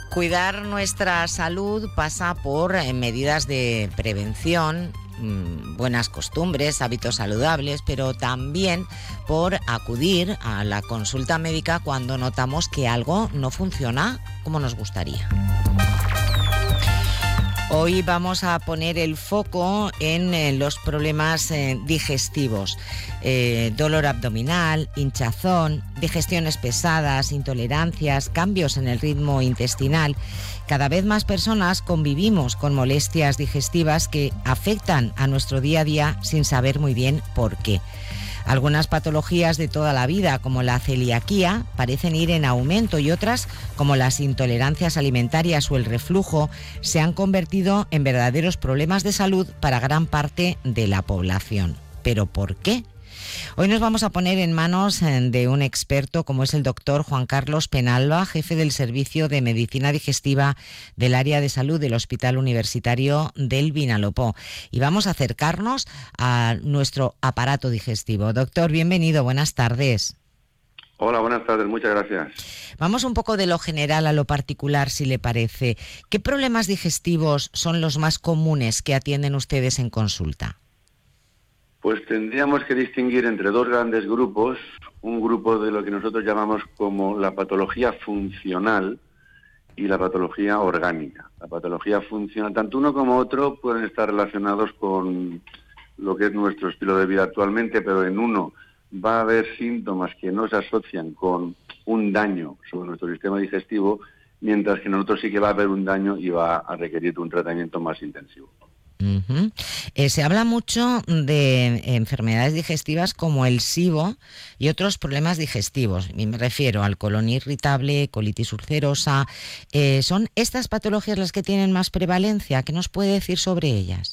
Cuidar nuestra salud pasa por medidas de prevención, buenas costumbres, hábitos saludables, pero también por acudir a la consulta médica cuando notamos que algo no funciona como nos gustaría. Hoy vamos a poner el foco en los problemas digestivos, dolor abdominal, hinchazón, digestiones pesadas, intolerancias, cambios en el ritmo intestinal. Cada vez más personas convivimos con molestias digestivas que afectan a nuestro día a día sin saber muy bien por qué. Algunas patologías de toda la vida, como la celiaquía, parecen ir en aumento y otras, como las intolerancias alimentarias o el reflujo, se han convertido en verdaderos problemas de salud para gran parte de la población. ¿Pero por qué? Hoy nos vamos a poner en manos de un experto como es el doctor Juan Carlos Penalba, jefe del Servicio de Medicina Digestiva del Área de Salud del Hospital Universitario del Vinalopó. Y vamos a acercarnos a nuestro aparato digestivo. Doctor, bienvenido, buenas tardes. Hola, buenas tardes, muchas gracias. Vamos un poco de lo general a lo particular, si le parece. ¿Qué problemas digestivos son los más comunes que atienden ustedes en consulta? Pues tendríamos que distinguir entre dos grandes grupos, un grupo de lo que nosotros llamamos como la patología funcional y la patología orgánica. La patología funcional, tanto uno como otro pueden estar relacionados con lo que es nuestro estilo de vida actualmente, pero en uno va a haber síntomas que no se asocian con un daño sobre nuestro sistema digestivo, mientras que en otro sí que va a haber un daño y va a requerir un tratamiento más intensivo. Uh-huh. Se habla mucho de enfermedades digestivas como el SIBO y otros problemas digestivos. Y me refiero al colon irritable, colitis ulcerosa. ¿Son estas patologías las que tienen más prevalencia? ¿Qué nos puede decir sobre ellas?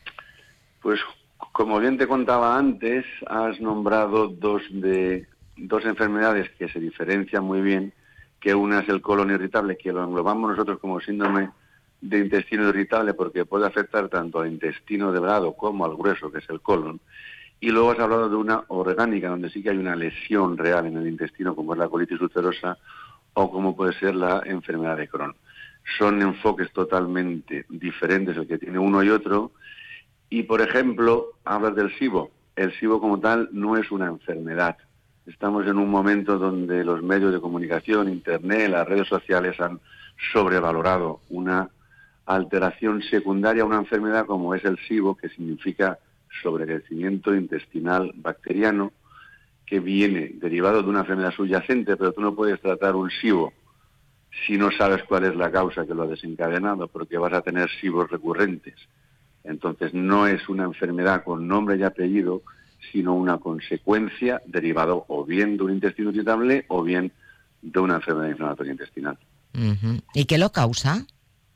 Pues como bien te contaba antes, has nombrado dos enfermedades que se diferencian muy bien, que una es el colon irritable, que lo englobamos nosotros como síndrome de intestino irritable porque puede afectar tanto al intestino delgado como al grueso, que es el colon. Y luego has hablado de una orgánica, donde sí que hay una lesión real en el intestino, como es la colitis ulcerosa o como puede ser la enfermedad de Crohn. Son enfoques totalmente diferentes el que tiene uno y otro. Y, por ejemplo, hablas del SIBO. El SIBO como tal no es una enfermedad. Estamos en un momento donde los medios de comunicación, Internet, las redes sociales han sobrevalorado una alteración secundaria a una enfermedad como es el SIBO, que significa sobrecrecimiento intestinal bacteriano, que viene derivado de una enfermedad subyacente, pero tú no puedes tratar un SIBO si no sabes cuál es la causa que lo ha desencadenado, porque vas a tener SIBOs recurrentes. Entonces no es una enfermedad con nombre y apellido, sino una consecuencia derivado o bien de un intestino irritable o bien de una enfermedad inflamatoria intestinal. Uh-huh. ¿Y qué lo causa?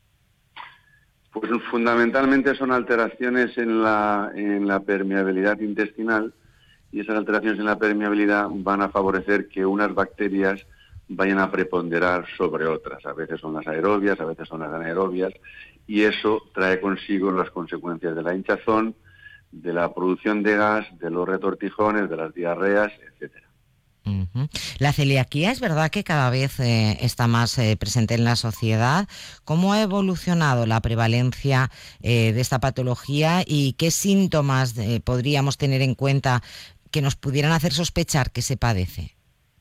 Pues fundamentalmente son alteraciones en la permeabilidad intestinal, y esas alteraciones en la permeabilidad van a favorecer que unas bacterias vayan a preponderar sobre otras. A veces son las aerobias, a veces son las anaerobias, y eso trae consigo las consecuencias de la hinchazón, de la producción de gas, de los retortijones, de las diarreas, etcétera. Uh-huh. La celiaquía es verdad que cada vez está más presente en la sociedad. ¿Cómo ha evolucionado la prevalencia de esta patología y qué síntomas podríamos tener en cuenta que nos pudieran hacer sospechar que se padece?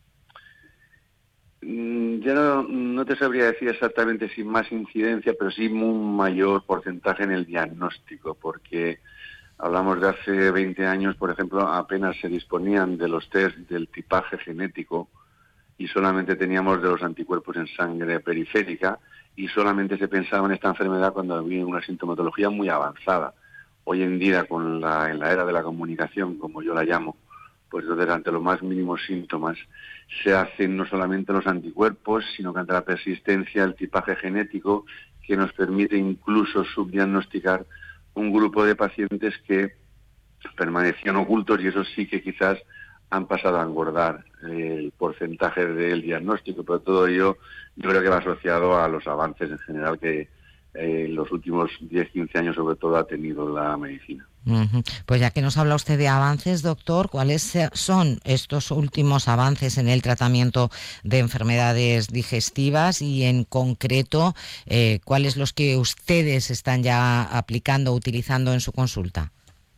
Yo no te sabría decir exactamente si más incidencia, pero sí un mayor porcentaje en el diagnóstico, porque hablamos de hace 20 años, por ejemplo, apenas se disponían de los test del tipaje genético y solamente teníamos de los anticuerpos en sangre periférica y solamente se pensaba en esta enfermedad cuando había una sintomatología muy avanzada. Hoy en día, en la era de la comunicación, como yo la llamo, pues entonces ante los más mínimos síntomas se hacen no solamente los anticuerpos, sino que ante la persistencia el tipaje genético, que nos permite incluso subdiagnosticar un grupo de pacientes que permanecían ocultos, y eso sí que quizás han pasado a engordar el porcentaje del diagnóstico, pero todo ello yo creo que va asociado a los avances en general que en los últimos 10-15 años sobre todo ha tenido la medicina. Ujú. Pues ya que nos habla usted de avances, doctor, ¿cuáles son estos últimos avances en el tratamiento de enfermedades digestivas y en concreto cuáles los que ustedes están ya aplicando o utilizando en su consulta?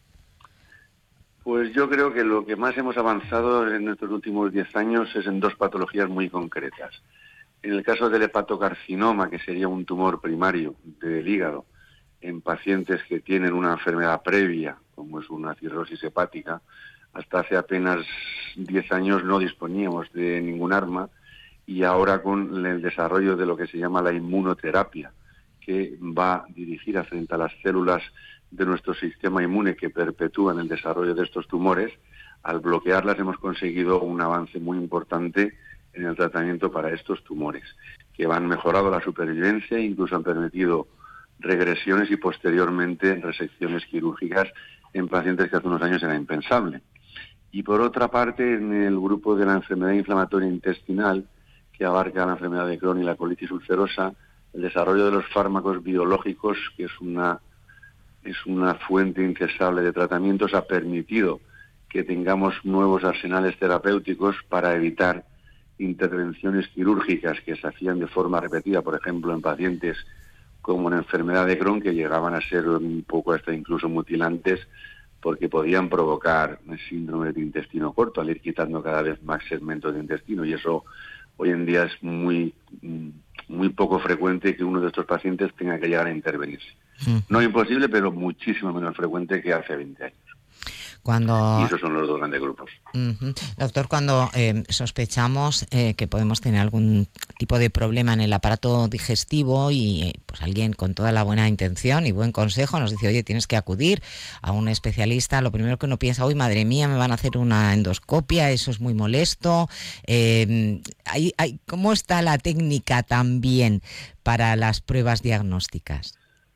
Pues yo creo que lo que más hemos avanzado en estos últimos 10 años es en dos patologías muy concretas. En el caso del hepatocarcinoma, que sería un tumor primario del hígado, en pacientes que tienen una enfermedad previa, como es una cirrosis hepática, hasta hace apenas 10 años no disponíamos de ningún arma y ahora con el desarrollo de lo que se llama la inmunoterapia, que va dirigida frente a las células de nuestro sistema inmune que perpetúan el desarrollo de estos tumores, al bloquearlas hemos conseguido un avance muy importante en el tratamiento para estos tumores, que han mejorado la supervivencia e incluso han permitido regresiones y posteriormente resecciones quirúrgicas en pacientes que hace unos años era impensable. Y por otra parte, en el grupo de la enfermedad inflamatoria intestinal, que abarca la enfermedad de Crohn y la colitis ulcerosa, el desarrollo de los fármacos biológicos, que es una fuente incesable de tratamientos, ha permitido que tengamos nuevos arsenales terapéuticos para evitar intervenciones quirúrgicas que se hacían de forma repetida, por ejemplo, en pacientes como en enfermedad de Crohn, que llegaban a ser un poco hasta incluso mutilantes, porque podían provocar síndrome de intestino corto al ir quitando cada vez más segmentos de intestino, y eso hoy en día es muy poco frecuente que uno de estos pacientes tenga que llegar a intervenirse. No imposible, pero muchísimo menos frecuente que hace 20 años. Y esos son los dos grandes grupos. Doctor, cuando sospechamos que podemos tener algún tipo de problema en el aparato digestivo y pues alguien con toda la buena intención y buen consejo nos dice, oye, tienes que acudir a un especialista, lo primero que uno piensa, uy, madre mía, me van a hacer una endoscopia, eso es muy molesto. ¿Cómo está la técnica también para las pruebas diagnósticas?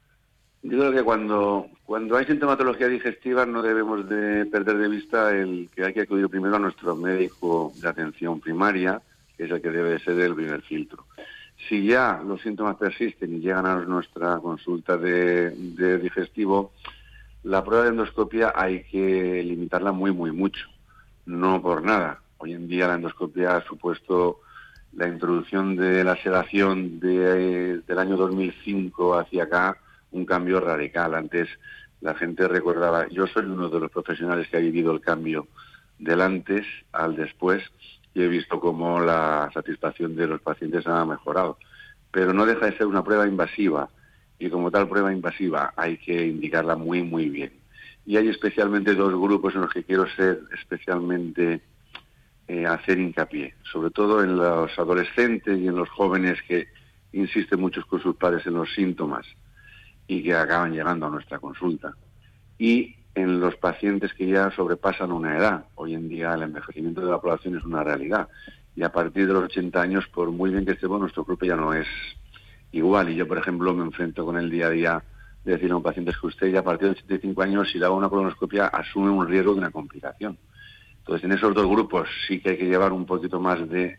Yo creo que cuando hay sintomatología digestiva no debemos de perder de vista el que hay que acudir primero a nuestro médico de atención primaria, que es el que debe ser el primer filtro. Si ya los síntomas persisten y llegan a nuestra consulta de digestivo, la prueba de endoscopia hay que limitarla muy mucho, no por nada. Hoy en día la endoscopia ha supuesto la introducción de la sedación del año 2005 hacia acá, un cambio radical. Antes la gente recordaba, yo soy uno de los profesionales que ha vivido el cambio del antes al después y he visto cómo la satisfacción de los pacientes ha mejorado. Pero no deja de ser una prueba invasiva y como tal prueba invasiva hay que indicarla muy bien. Y hay especialmente dos grupos en los que quiero ser especialmente hacer hincapié, sobre todo en los adolescentes y en los jóvenes que insisten muchos con sus padres en los síntomas y que acaban llegando a nuestra consulta. Y en los pacientes que ya sobrepasan una edad. Hoy en día el envejecimiento de la población es una realidad. Y a partir de los 80 años, por muy bien que estemos, nuestro cuerpo ya no es igual. Y yo, por ejemplo, me enfrento con el día a día de decir a un paciente que usted ya a partir de 85 años, si le hago una colonoscopia, asume un riesgo de una complicación. Entonces, en esos dos grupos sí que hay que llevar un poquito más de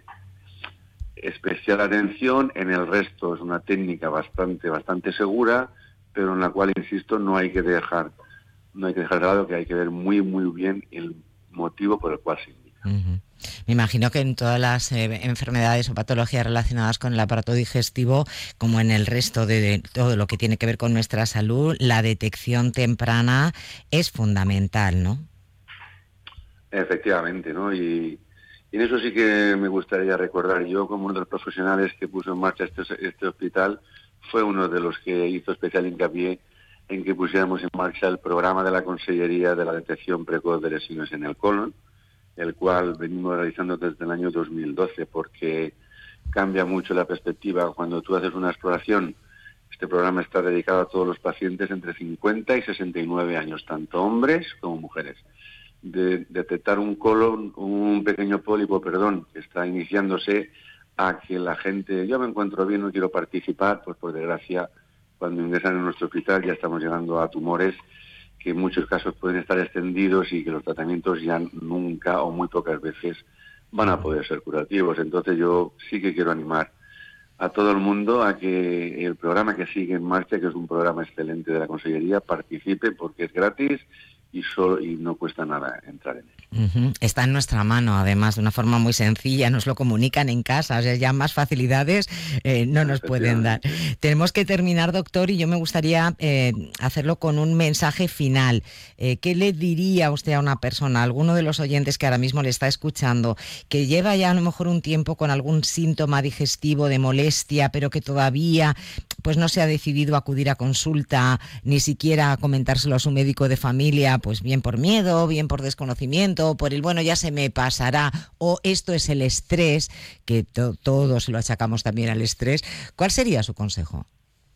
especial atención. En el resto es una técnica bastante segura, pero en la cual, insisto, no hay que dejar de lado que hay que ver muy bien el motivo por el cual se indica. Me imagino que en todas las enfermedades o patologías relacionadas con el aparato digestivo, como en el resto de todo lo que tiene que ver con nuestra salud, la detección temprana es fundamental, ¿no? Efectivamente, ¿no? Y en eso sí que me gustaría recordar, yo como uno de los profesionales que puso en marcha este hospital, fue uno de los que hizo especial hincapié en que pusiéramos en marcha el programa de la Consellería de la Detección Precoz de Lesiones en el Colon, el cual venimos realizando desde el año 2012, porque cambia mucho la perspectiva. Cuando tú haces una exploración, este programa está dedicado a todos los pacientes entre 50 y 69 años, tanto hombres como mujeres. De detectar un colon, un pequeño pólipo, que está iniciándose, a que la gente, yo me encuentro bien, no quiero participar, pues por desgracia, cuando ingresan en nuestro hospital ya estamos llegando a tumores que en muchos casos pueden estar extendidos y que los tratamientos ya nunca o muy pocas veces van a poder ser curativos. Entonces yo sí que quiero animar a todo el mundo a que el programa que sigue en marcha, que es un programa excelente de la Consellería, participe porque es gratis y no cuesta nada entrar en él. Está en nuestra mano, además, de una forma muy sencilla, nos lo comunican en casa, o sea, ya más facilidades no nos pueden dar. Tenemos que terminar, doctor, y yo me gustaría hacerlo con un mensaje final. ¿Qué le diría usted a una persona, a alguno de los oyentes que ahora mismo le está escuchando, que lleva ya a lo mejor un tiempo con algún síntoma digestivo de molestia, pero que todavía pues no se ha decidido a acudir a consulta, ni siquiera a comentárselo a su médico de familia, pues bien por miedo, bien por desconocimiento, por el bueno, ya se me pasará, o esto es el estrés, que todos lo achacamos también al estrés? ¿Cuál sería su consejo?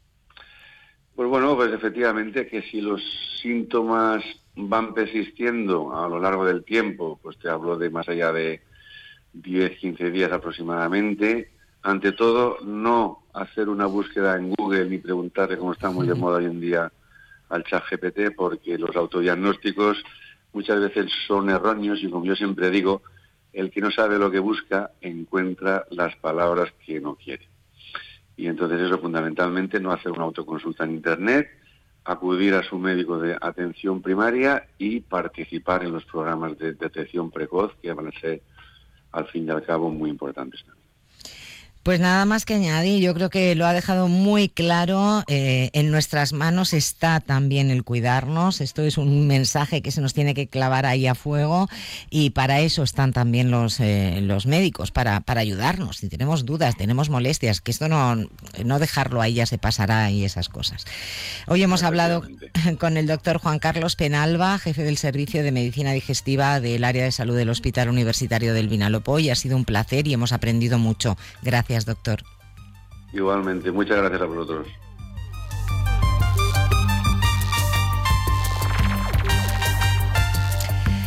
Pues bueno, pues efectivamente que si los síntomas van persistiendo a lo largo del tiempo, pues te hablo de más allá de 10, 15 días aproximadamente, ante todo no hacer una búsqueda en Google ni preguntarle, como está muy de moda hoy en día, al ChatGPT, porque los autodiagnósticos muchas veces son erróneos y, como yo siempre digo, el que no sabe lo que busca encuentra las palabras que no quiere. Y entonces eso, fundamentalmente, no hacer una autoconsulta en Internet, acudir a su médico de atención primaria y participar en los programas de detección precoz, que van a ser, al fin y al cabo, muy importantes también. Pues nada más que añadir, yo creo que lo ha dejado muy claro, en nuestras manos está también el cuidarnos, esto es un mensaje que se nos tiene que clavar ahí a fuego y para eso están también los médicos, para ayudarnos, si tenemos dudas, tenemos molestias, que esto no dejarlo ahí, ya se pasará y esas cosas. Hoy hemos hablado con el doctor Juan Carlos Penalba, jefe del Servicio de Medicina Digestiva del Área de Salud del Hospital Universitario del Vinalopó, y ha sido un placer y hemos aprendido mucho. Gracias, doctor. Igualmente, muchas gracias a vosotros.